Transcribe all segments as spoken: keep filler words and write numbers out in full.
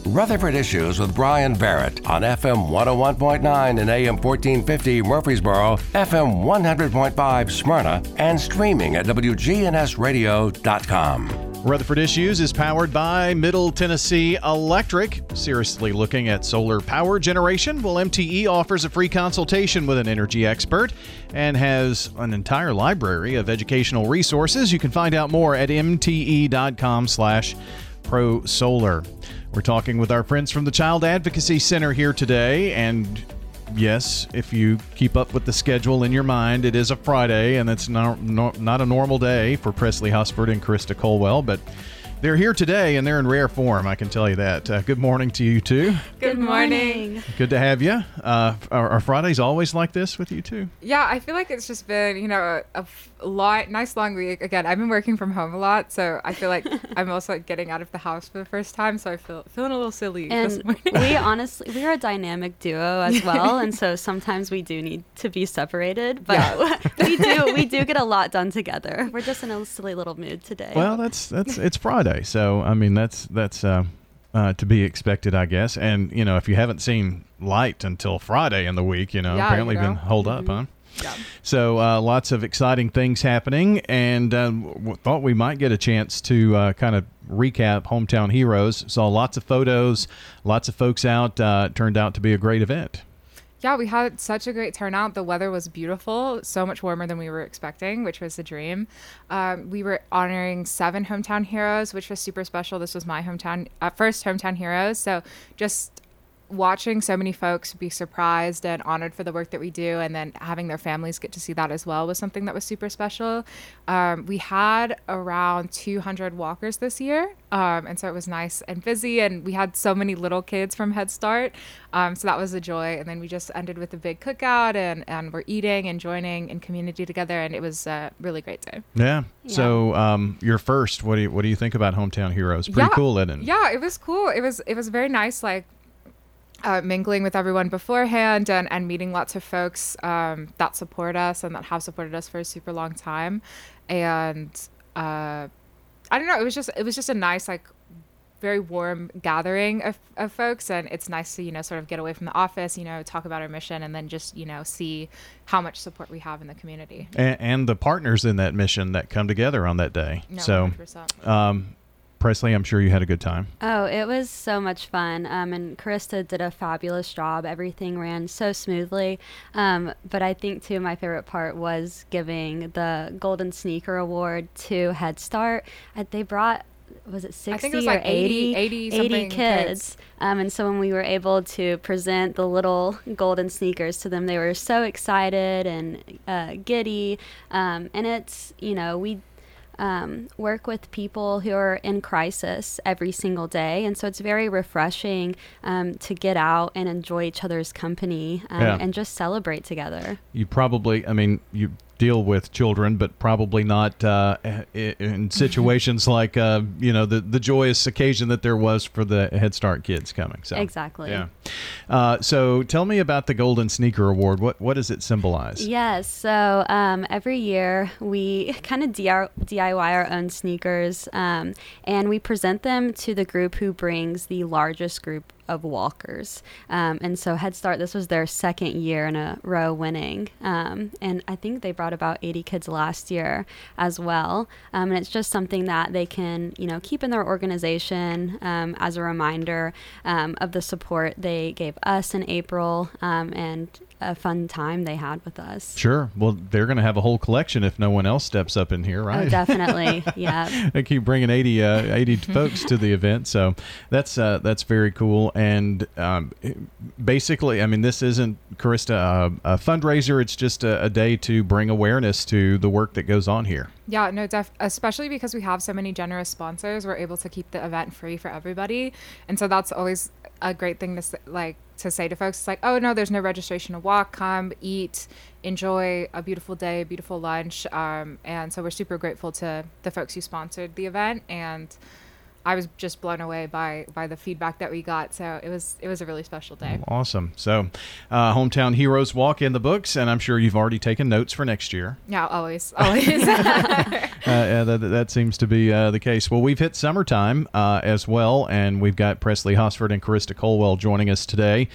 Rutherford Issues with Brian Barrett on F M one oh one point nine and A M fourteen fifty Murfreesboro, F M one hundred point five Smyrna, and streaming at W G N S radio dot com. Rutherford Issues is powered by Middle Tennessee Electric. Seriously looking at solar power generation? Well, M T E offers a free consultation with an energy expert and has an entire library of educational resources. You can find out more at M T E dot com slash pro solar. We're talking with our friends from the Child Advocacy Center here today, and yes, if you keep up with the schedule in your mind, it is a Friday, and it's not, not, not a normal day for Presley Husford and Krista Colwell, but they're here today, and they're in rare form, I can tell you that. Uh, good morning to you, two. Good morning. Good to have you. Uh, are, are Fridays always like this with you, two? Yeah, I feel like it's just been, you know, a, a lot, nice long week. Again, I've been working from home a lot, so I feel like I'm also like, getting out of the house for the first time, so I feel feeling a little silly and this morning. we honestly, we're a dynamic duo as well, and so sometimes we do need to be separated, but yeah. we do we do get a lot done together. We're just in a silly little mood today. Well, that's that's it's Friday, so I mean that's that's uh, uh, to be expected, I guess. And you know, if you haven't seen light until Friday in the week, you know, yeah, apparently you know. been holed mm-hmm. up, huh? Yeah. So uh, lots of exciting things happening, and uh, w- thought we might get a chance to uh, kind of recap Hometown Heroes. Saw lots of photos, lots of folks out. Uh, turned out to be a great event. Yeah, we had such a great turnout. The weather was beautiful, so much warmer than we were expecting, which was a dream. Um, we were honoring seven Hometown Heroes, which was super special. This was my hometown, uh, first Hometown Heroes. So just watching so many folks be surprised and honored for the work that we do, and then having their families get to see that as well, was something that was super special. Um, we had around two hundred walkers this year, um, and so it was nice and busy, and we had so many little kids from Head Start, um, so that was a joy. And then we just ended with a big cookout, and, and we're eating and joining in community together, and it was a really great day. Yeah. Yeah. So um, you're first. What do you what do you think about Hometown Heroes? Pretty yeah. cool, isn't it? Yeah, it was cool. It was it was very nice, like Uh, mingling with everyone beforehand and, and meeting lots of folks um, that support us and that have supported us for a super long time. And uh, I don't know, it was just it was just a nice, like, very warm gathering of, of folks. And it's nice to, you know, sort of get away from the office, you know, talk about our mission, and then just, you know, see how much support we have in the community. And, and the partners in that mission that come together on that day. No, so, one hundred percent. um, Presley, I'm sure you had a good time. Oh, it was so much fun. Um, and Krista did a fabulous job. Everything ran so smoothly. Um, but I think, too, my favorite part was giving the Golden Sneaker Award to Head Start. Uh, they brought, was it sixty I think it was or like eighty, eighty, eighty, eighty kids. kids. Um, and so when we were able to present the little golden sneakers to them, they were so excited and uh, giddy. Um, and it's, you know, we Um, work with people who are in crisis every single day, and so it's very refreshing um, to get out and enjoy each other's company um, Yeah. and just celebrate together. You probably, I mean, you deal with children, but probably not uh, i- in situations like, uh, you know, the, the joyous occasion that there was for the Head Start kids coming. So Exactly. Yeah. Uh, so tell me about the Golden Sneaker Award. What what does it symbolize? Yes, so um, every year we kind of D I Y our own sneakers, um, and we present them to the group who brings the largest group of walkers. Um, and so Head Start, this was their second year in a row winning. Um, and I think they brought about eighty kids last year as well. Um, and it's just something that they can, you know, keep in their organization um, as a reminder um, of the support they gave us in April um, and a fun time they had with us. Sure. Well, they're going to have a whole collection if no one else steps up in here, right? Oh, definitely. Yeah. They keep bringing eighty, uh, eighty folks to the event, so that's uh, that's very cool. And um, basically, I mean, this isn't, Krista, uh, a fundraiser. It's just a, a day to bring awareness to the work that goes on here. Yeah, no, def- especially because we have so many generous sponsors, we're able to keep the event free for everybody. And so that's always a great thing to say, like to say to folks. It's like, oh no, there's no registration to walk, come, eat, enjoy a beautiful day, a beautiful lunch. Um, and so we're super grateful to the folks who sponsored the event. And I was just blown away by by the feedback that we got. So it was it was a really special day. Awesome. So, uh, Hometown Heroes Walk in the books, and I'm sure you've already taken notes for next year. Yeah, always, always. uh, yeah, that, that seems to be uh, the case. Well, we've hit summertime uh, as well, and we've got Presley Hosford and Carissa Colwell joining us today.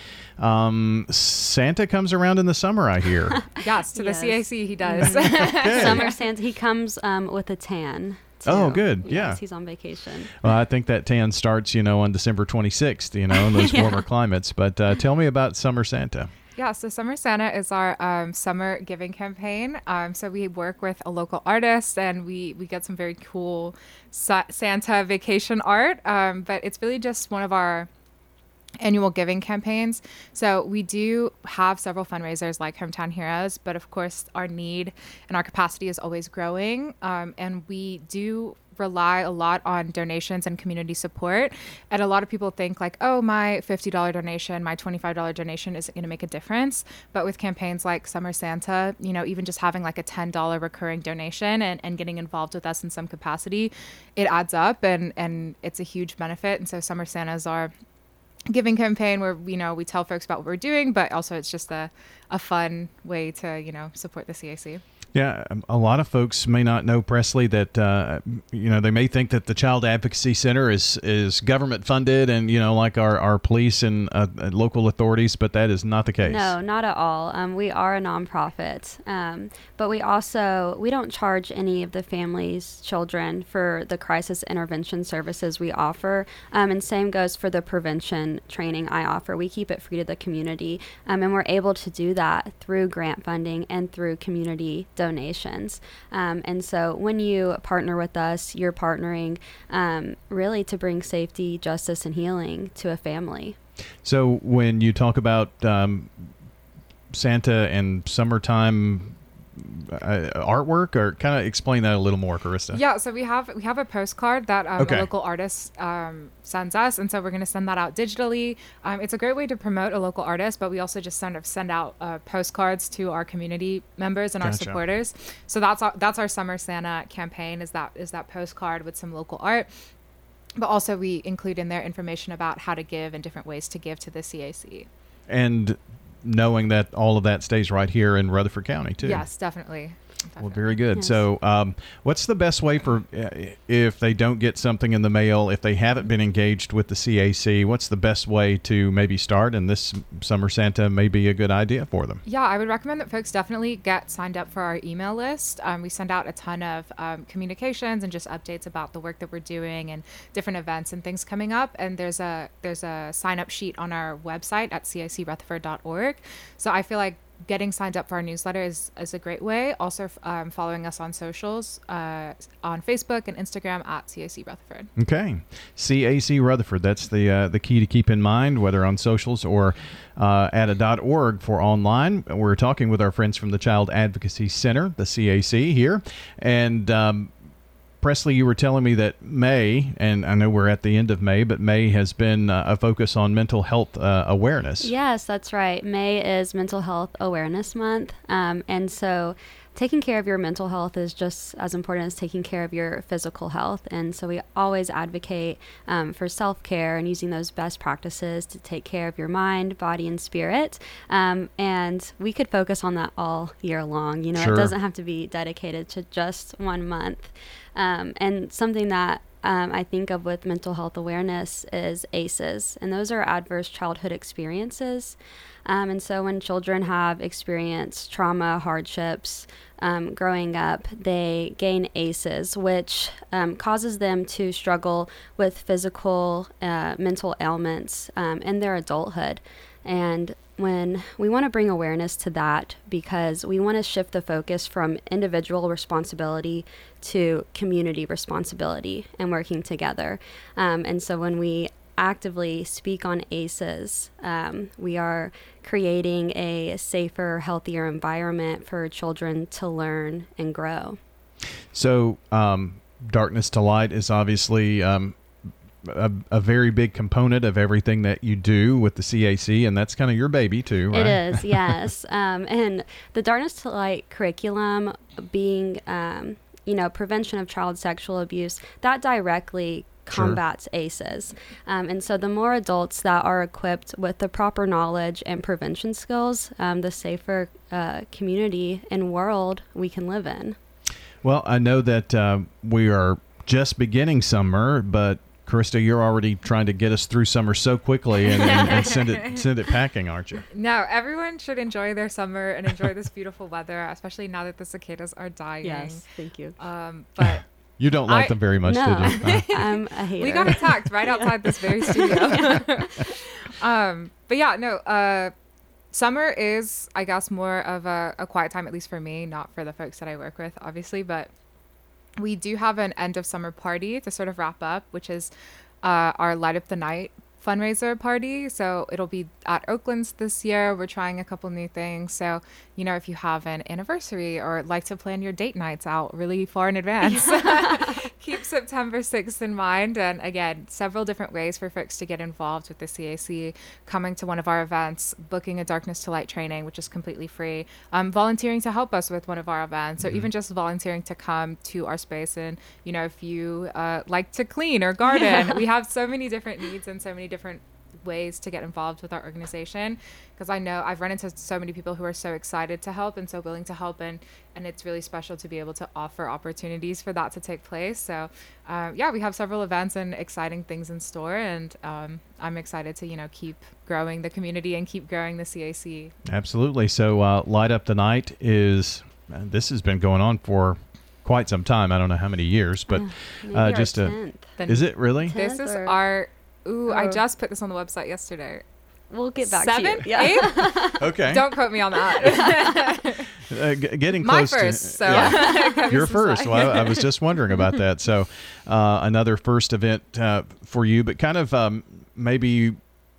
Um, Santa comes around in the summer, I hear. Yes, to Yes. the C A C he does. Okay. Summer Santa, he comes um, with a tan. Too. Oh, good. Yes, Yeah. he's on vacation. Well, I think that tan starts, you know, on December twenty-sixth, you know, in those Yeah. warmer climates. But uh, tell me about Summer Santa. Yeah, so Summer Santa is our um, summer giving campaign. Um, so we work with a local artist, and we, we get some very cool sa- Santa vacation art. Um, but it's really just one of our annual giving campaigns. So we do have several fundraisers like Hometown Heroes, but of course our need and our capacity is always growing. Um, and we do rely a lot on donations and community support. And a lot of people think like, oh, my fifty dollars donation, my twenty-five dollars donation isn't going to make a difference. But with campaigns like Summer Santa, you know, even just having like a ten dollars recurring donation and, and getting involved with us in some capacity, it adds up, and, and it's a huge benefit. And so Summer Santas are giving campaign where, you know, we tell folks about what we're doing, but also it's just a, a fun way to, you know, support the C A C. Yeah, um, a lot of folks may not know, Presley, that, uh, you know, they may think that the Child Advocacy Center is, is government funded and, you know, like our, our police and uh, local authorities, but that is not the case. No, not at all. Um, we are a nonprofit, um, but we also, we don't charge any of the families, children for the crisis intervention services we offer. Um, and same goes for the prevention training I offer. We keep it free to the community. Um, and we're able to do that through grant funding and through community donations. Um, and so when you partner with us, you're partnering um, really to bring safety, justice, and healing to a family. So when you talk about um, Santa and summertime uh, artwork, or kind of explain that a little more, Carissa. Yeah, so we have we have a postcard that um, Okay. a local artist um, sends us, and so we're going to send that out digitally. Um, it's a great way to promote a local artist, but we also just sort of send out uh, postcards to our community members and our Gotcha. supporters. So that's our, that's our Summer Santa campaign. Is that is that postcard with some local art, but also we include in there information about how to give and different ways to give to the C A C. And knowing that all of that stays right here in Rutherford County, too. Yes, definitely. Well, very good. Yes. So um, what's the best way for, uh, if they don't get something in the mail, if they haven't been engaged with the C A C, what's the best way to maybe start? And this Summer Santa may be a good idea for them. Yeah, I would recommend that folks definitely get signed up for our email list. Um, we send out a ton of um, communications and just updates about the work that we're doing and different events and things coming up. And there's a there's a sign up sheet on our website at C I C Rutherford dot org. So I feel like getting signed up for our newsletter is, is a great way. Also, um, following us on socials, uh, on Facebook and Instagram at C A C Rutherford. Okay. C A C Rutherford. That's the uh, the key to keep in mind, whether on socials or uh, at a .org for online. We're talking with our friends from the Child Advocacy Center, the C A C here. And um, Presley, you were telling me that May, and I know we're at the end of May, but May has been uh, a focus on mental health uh, awareness. Yes, that's right. May is Mental Health Awareness Month. Um, and so taking care of your mental health is just as important as taking care of your physical health. And so we always advocate um, for self-care and using those best practices to take care of your mind, body, and spirit. Um, and we could focus on that all year long. You know, Sure. It doesn't have to be dedicated to just one month. Um, and something that um, I think of with mental health awareness is A C Es, and those are adverse childhood experiences. Um, and so when children have experienced trauma, hardships, um, growing up, they gain A C Es, which um, causes them to struggle with physical, uh, mental ailments um, in their adulthood. And when we want to bring awareness to that, because we want to shift the focus from individual responsibility to community responsibility and working together. Um, and so when we actively speak on A C Es, um, we are creating a safer, healthier environment for children to learn and grow. So um, darkness to light is obviously um, a, a very big component of everything that you do with the C A C, and that's kind of your baby too, right? It is, yes. um, and the Darkness to Light curriculum being, um, you know, prevention of child sexual abuse, that directly combats A C Es. Um, and so the more adults that are equipped with the proper knowledge and prevention skills, um, the safer uh, community and world we can live in. Well, I know that uh, we are just beginning summer, but Krista, you're already trying to get us through summer so quickly and, and, and send it send it packing, aren't you? No, everyone should enjoy their summer and enjoy this beautiful weather, especially now that the cicadas are dying. Yes, thank you. Um, but you don't like I, them very much, no, do you? Uh, I'm a hater. we got attacked right outside this very studio. um, but yeah, no, uh, summer is, I guess, more of a, a quiet time, at least for me, not for the folks that I work with, obviously, but we do have an end of summer party to sort of wrap up, which is uh, our Light Up the Night fundraiser party. So it'll be at Oakland's this year. We're trying a couple new things. So, you know, if you have an anniversary or like to plan your date nights out really far in advance, keep September sixth in mind. And again, several different ways for folks to get involved with the C A C: coming to one of our events, booking a Darkness to Light training, which is completely free, um, volunteering to help us with one of our events, mm-hmm. or even just volunteering to come to our space. And, you know, if you uh, like to clean or garden, we have so many different needs and so many different ways to get involved with our organization, because I know I've run into so many people who are so excited to help and so willing to help, and and it's really special to be able to offer opportunities for that to take place. So uh, yeah, we have several events and exciting things in store, and um, I'm excited to, you know, keep growing the community and keep growing the C A C. Absolutely. So uh, Light Up the Night is, uh, this has been going on for quite some time. I don't know how many years, but Maybe uh, just a, tenth. Is it really? This is or- our Ooh, Oh. I just put this on the website yesterday. We'll get back Seven? to you. Yeah. Eight? Okay. Don't quote me on that. Uh, g- getting My close first, to so yeah. cut me You're some first. slack. Well, I, I was just wondering about that. So uh, another first event uh, for you, but kind of um, maybe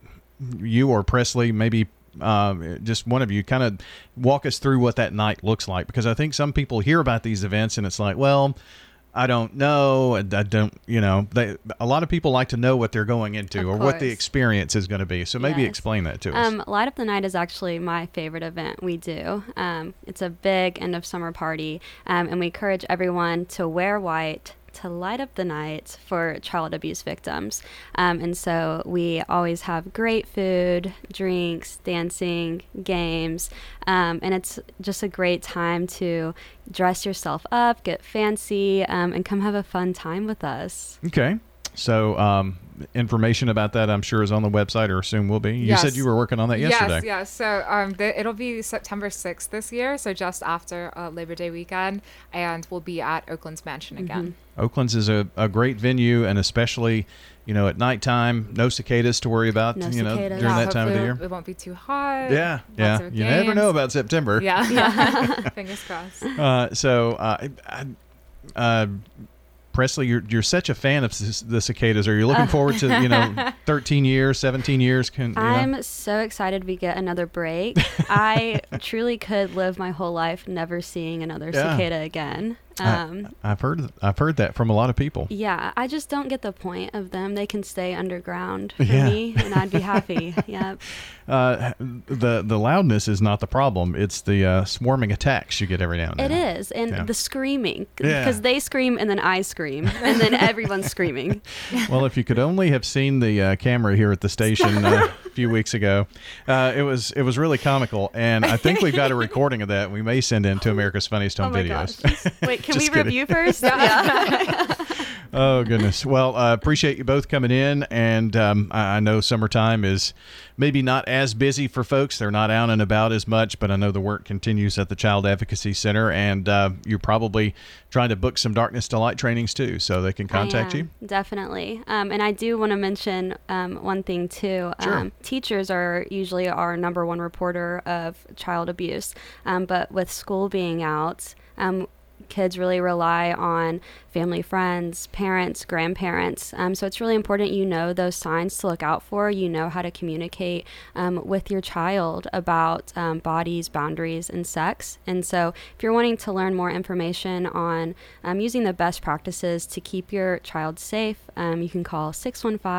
you or Presley, maybe um, just one of you, kind of walk us through what that night looks like, because I think some people hear about these events and it's like, well, I don't know. I don't, you know, they, a lot of people like to know what they're going into Of or what the course. experience is going to be. So maybe Yes. explain that to us. Um, Light Up the Night is actually my favorite event we do. Um, it's a big end of summer party, um, and we encourage everyone to wear white to light up the night for child abuse victims. Um, and so we always have great food, drinks, dancing, games, um, and it's just a great time to dress yourself up, get fancy, um, and come have a fun time with us. Okay. So um, information about that, I'm sure, is on the website, or soon will be. You Yes. said you were working on that yesterday. Yes, yes. So um, the, it'll be September sixth this year, so just after uh, Labor Day weekend, and we'll be at Oakland's Mansion again. Oakland's is a, a great venue, and especially, you know, at nighttime, no cicadas to worry about, No you know, cicadas. during Yeah, that time of the hopefully year. It won't be too hot. Yeah, Lots yeah. of You never games. know about September. Yeah. Fingers crossed. Uh, so, uh, I, uh, Presley, you're you're such a fan of c- the cicadas. Are you looking forward to, you know, thirteen years, seventeen years? Can, you know? I'm so excited we get another break. I truly could live my whole life never seeing another Yeah. cicada again. I- Um, I've heard I've heard that from a lot of people. yeah, I just don't get the point of them. They can stay underground for Yeah. me, and I'd be happy. Yep. Uh, the the loudness is not the problem. It's the uh, swarming attacks you get every now and It then. is, and Yeah. the screaming, Yeah. because they scream and then I scream, and then everyone's screaming. Well, if you could only have seen the uh, camera here at the station uh, a few weeks ago, uh, it was it was really comical, and I think we've got a recording of that. We may send in to America's Funniest Home Oh my Videos. gosh. Wait, can we Just kidding. review first? Yeah. Oh, goodness. Well, I uh, appreciate you both coming in. And um, I, I know summertime is maybe not as busy for folks. They're not out and about as much, but I know the work continues at the Child Advocacy Center. And uh, you're probably trying to book some Darkness to Light trainings, too, so they can contact I you. am, definitely. Um, and I do want to mention um, one thing, too. Sure. Um, teachers are usually our number one reporter of child abuse. Um, but with school being out, um, kids really rely on family, friends, parents, grandparents. Um, so it's really important you know those signs to look out for. You know how to communicate um, with your child about um, bodies, boundaries, and sex. And so if you're wanting to learn more information on um, using the best practices to keep your child safe, um, you can call six one five,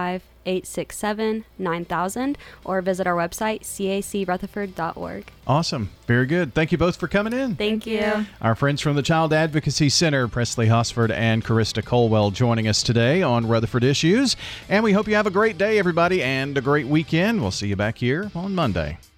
eight six seven, nine thousand or visit our website, c a c rutherford dot org. Awesome. Very good. Thank you both for coming in. Thank you. Our friends from the Child Advocacy Center, Presley Hosford and Carista Colwell, joining us today on Rutherford Issues. And we hope you have a great day, everybody, and a great weekend. We'll see you back here on Monday.